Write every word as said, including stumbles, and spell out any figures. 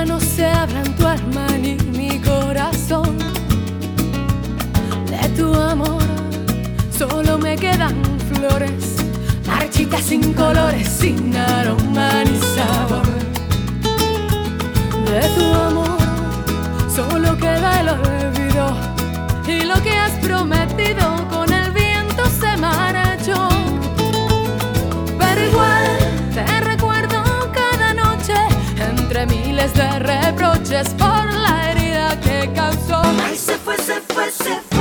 no se abran tu alma ni mi corazón. De tu amor solo me quedan flores, marchitas sin colores, sin aroma ni sabor. De tu amor solo queda el olvido, y lo que has prometido con el viento se marchó. Pero igual te recuerdo cada noche, entre miles de reproches por la herida que causó. Ay, se fue, se fue, se fue.